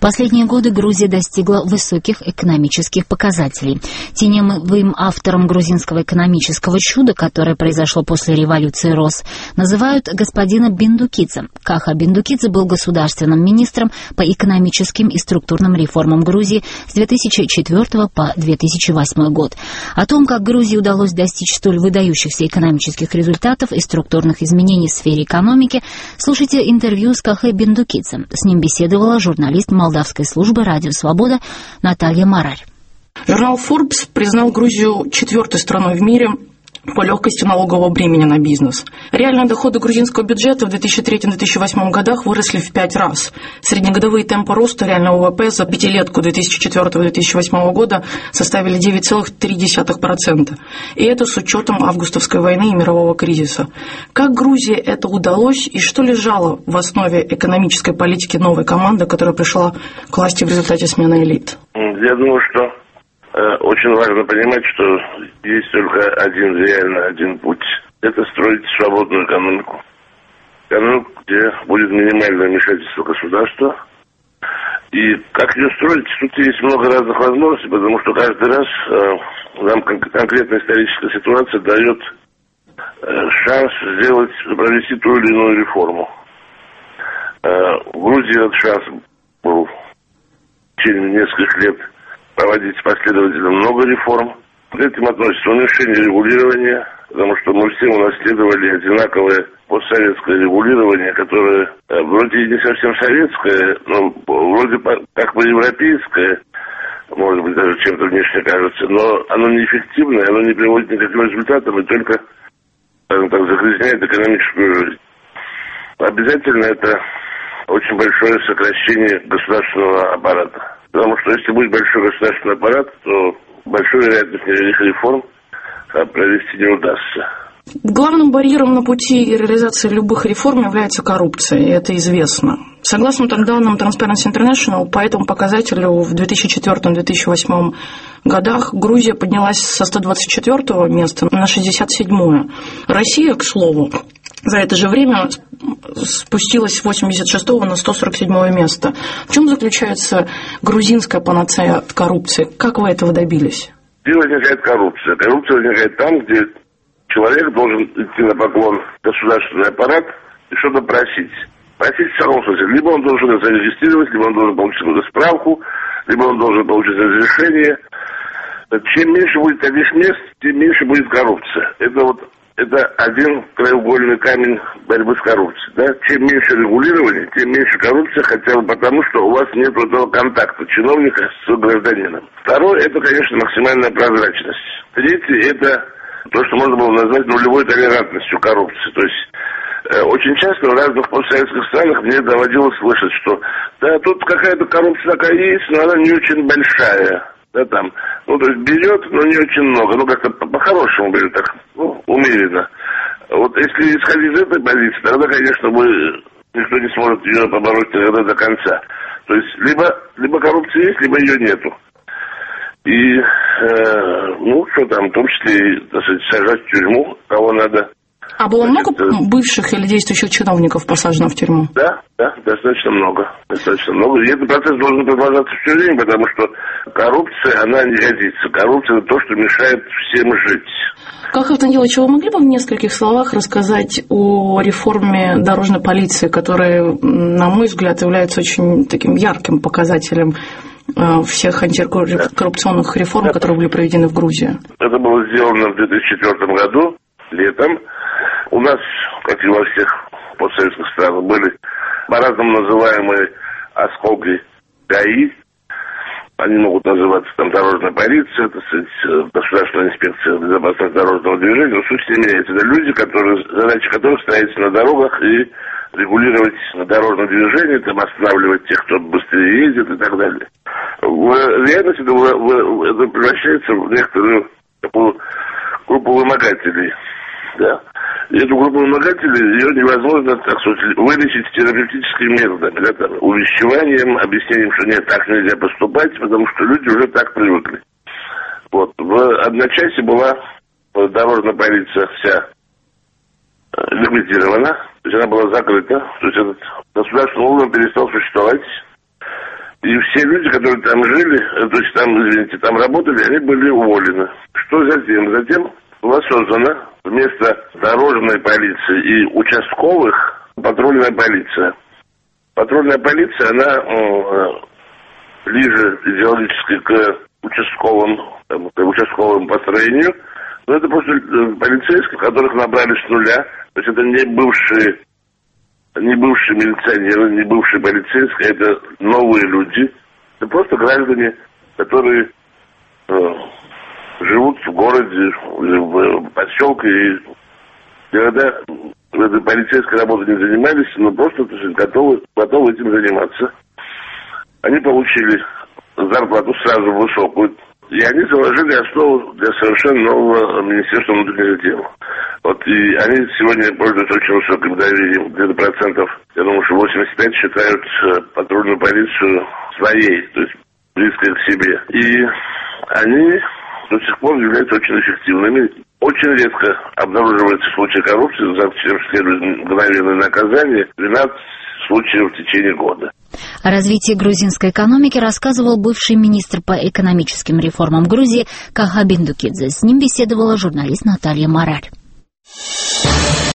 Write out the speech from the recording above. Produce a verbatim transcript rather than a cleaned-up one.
последние годы Грузия достигла высоких экономических показателей. Теневым автором грузинского экономического чуда, которое произошло после революции РОС, называют господина Биндукидзе. Каха Биндукидзе был государственным министром по экономическим и структурным реформам Грузии с две тысячи четвёртого по две тысячи восьмой год. О том, как Грузии удалось достичь столь выдающихся экономических результатов и структурных изменений в сфере экономики, слушайте интервью с Кахой Биндукидзе. С ним беседовала журналист молдавской службы «Радио Свобода» Наталья Марарь. Журнал Forbes признал Грузию четвертой страной в мире по легкости налогового бремени на бизнес. Реальные доходы грузинского бюджета в две тысячи третьем — две тысячи восьмом годах выросли в пять раз. Среднегодовые темпы роста реального ВВП за пятилетку две тысячи четвёртого — две тысячи восьмого года составили девять целых три десятых процента. И это с учетом августовской войны и мирового кризиса. Как Грузии это удалось и что лежало в основе экономической политики новой команды, которая пришла к власти в результате смены элит? Я думаю, что очень важно понимать, что есть только один, реально один путь. Это строить свободную экономику. Экономику, где будет минимальное вмешательство государства. И как ее строить, тут есть много разных возможностей, потому что каждый раз э, нам кон- конкретная историческая ситуация дает э, шанс сделать, провести ту или иную реформу. Э, в Грузии этот шанс был в течение нескольких лет проводить последовательно много реформ. К этим относится уменьшение регулирования, потому что мы все унаследовали одинаковое постсоветское регулирование, которое э, вроде не совсем советское, но вроде как бы европейское, может быть, даже чем-то внешне кажется, но оно неэффективное, оно не приводит ни к каким результатам и только, скажем так, загрязняет экономическую жизнь. Обязательно это очень большое сокращение государственного аппарата. Потому что если будет большой государственный аппарат, то большой вероятность никаких реформ провести не удастся. Главным барьером на пути реализации любых реформ является коррупция, и это известно. Согласно данным Transparency International, по этому показателю в две тысячи четвёртом — две тысячи восьмом годах Грузия поднялась со сто двадцать четвёртого места на шестьдесят седьмое. Россия, к слову, за это же время спустилась с восемьдесят шестого на сто сорок седьмое место. В чем заключается грузинская панацея от коррупции? Как вы этого добились? Где возникает коррупция? Коррупция возникает там, где человек должен идти на поклон в государственный аппарат и что-то просить. Просить в самом смысле. Либо он должен это зарегистрировать, либо он должен получить какую-то справку, либо он должен получить разрешение. Чем меньше будет таких мест, тем меньше будет коррупция. Это вот это один краеугольный камень борьбы с коррупцией. Да? Чем меньше регулирования, тем меньше коррупция, хотя бы потому, что у вас нет этого контакта чиновника с гражданином. Второе, это, конечно, максимальная прозрачность. Третье, это то, что можно было назвать нулевой толерантностью коррупции. То есть э, очень часто в разных постсоветских странах мне доводилось слышать, что да, тут какая-то коррупция такая есть, но она не очень большая. Да, там, ну, то есть берет, но не очень много. Ну, как-то по-хорошему берет, так, ну, умеренно. Вот если исходить из этой позиции, тогда, конечно, мы, никто не сможет ее побороть никогда до конца. То есть, либо, либо коррупция есть, либо ее нету. И, э, ну, что там, в том числе, так сказать, сажать в тюрьму, кого надо. А было Значит, много бывших или действующих чиновников посажено в тюрьму? Да, да, достаточно много. Достаточно много. И этот процесс должен продолжаться все время, потому что коррупция, она не годится. Коррупция – это то, что мешает всем жить. Каха Антониевич, вы могли бы в нескольких словах рассказать о реформе дорожной полиции, которая, на мой взгляд, является очень таким ярким показателем всех антикоррупционных реформ, да, которые были проведены в Грузии? Это было сделано в две тысячи четвёртом году, летом. У нас, как и во всех постсоветских странах, были по-разному называемые осколки ГАИ. Они могут называться там дорожная полиция, так сказать, государственная инспекция безопасности дорожного движения. Но суть не меняется. Это люди, которые, задача которых стоит на дорогах и регулировать дорожное движение, там останавливать тех, кто быстрее ездит и так далее. В реальности это, это превращается в некоторую такую группу вымогателей. Да. И эту группу вымогателей, ее невозможно, так сказать, вылечить терапевтическими методами, да, там, увещеванием, объяснением, что нет, так нельзя поступать, потому что люди уже так привыкли. Вот. В одночасье была дорожная полиция вся ликвидирована, то есть она была закрыта, то есть этот государственный орган перестал существовать. И все люди, которые там жили, то есть там, извините, там работали, они были уволены. Что затем? Затем была создана вместо дорожной полиции и участковых патрульная полиция. Патрульная полиция, она э, ближе идеологически к участковым, там, к участковым построению. Но это просто полицейские, которых набрали с нуля. То есть это не бывшие, не бывшие милиционеры, не бывшие полицейские, это новые люди. Это просто граждане, которые э, живут в городе, в поселке, и когда этой полицейской работой не занимались, но просто готовы, готовы этим заниматься. Они получили зарплату сразу высокую, и они заложили основу для совершенно нового Министерства внутренних дел. Вот, и они сегодня пользуются очень высоким доверием, где-то процентов, я думаю, что восемьдесят пять считают патрульную полицию своей, то есть близкой к себе. И они до сих пор являются очень эффективными. Очень редко обнаруживается случай коррупции, за чем следует мгновенное наказание, двенадцать случаев в течение года. О развитии грузинской экономики рассказывал бывший министр по экономическим реформам Грузии Каха Биндукидзе. С ним беседовала журналист Наталья Мараль.